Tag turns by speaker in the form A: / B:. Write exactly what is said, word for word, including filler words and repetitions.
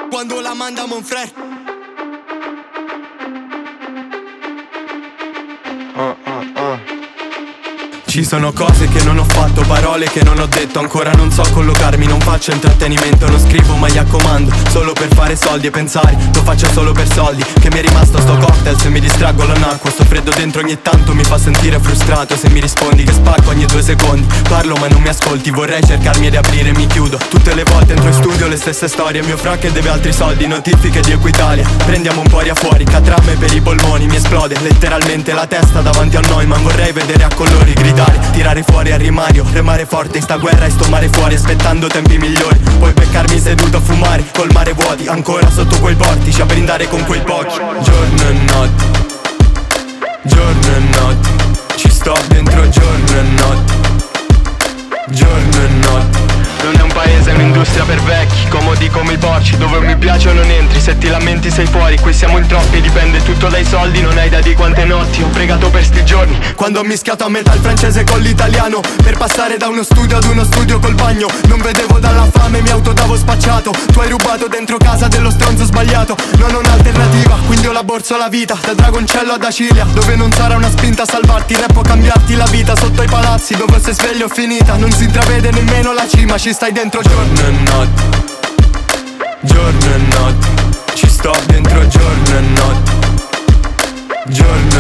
A: Quando la manda Monfrère.
B: Uh, uh, uh.
A: Ci sono cose che non ho fatto, parole che non ho detto. Ancora non so collocarmi, non faccio intrattenimento. Non scrivo mai a comando, solo per fare soldi e pensare. Lo faccio solo per soldi, che mi è rimasto sto cocktail. Se mi distraggo lo nacqua, sto freddo dentro ogni tanto mi fa sentire frustrato. Se mi rispondi che spacco ogni due secondi. Parlo ma non mi ascolti, vorrei cercarmi di aprire e mi chiudo. Tutte le volte entro in studio le stesse storie. Mio fra che deve altri soldi, notifiche di Equitalia. Prendiamo un po' aria fuori, catrame per i polmoni. Mi esplode letteralmente la testa davanti a noi. Ma vorrei vedere a colori, gridare, tirare fuori al rimario, remare forte in sta guerra e sto mare fuori aspettando tempi migliori. Puoi beccarmi seduto a fumare col mare vuoti, ancora sotto quei portici a brindare con quei pochi. Giorno e notte, giorno e notte, ci sto dentro giorno e notte, giorno e notte.
B: Non è un paese, è un'industria per vecchi, comodi come i porci, dove mi piace o non entri, se ti lamenti sei fuori, qui siamo in troppi, dipende tutto dai soldi, non hai idea di quante notti ho pregato per sti giorni.
A: Quando ho mischiato a metà il francese con l'italiano, per passare da uno studio ad uno studio col bagno. Non vedevo dalla fame, mi autodavo spacciato. Tu hai rubato dentro casa dello stronzo sbagliato. Non ho un'alternativa, quindi ho la borsa la vita. Da Dragoncello ad Acilia, dove non sarà una spinta a salvarti. Rap può cambiarti la vita, sotto i palazzi, dove se sveglio è finita. Non si intravede nemmeno la cima, ci stai dentro giorno e notte, giorno e notte, ci sto dentro giorno e notte, giorno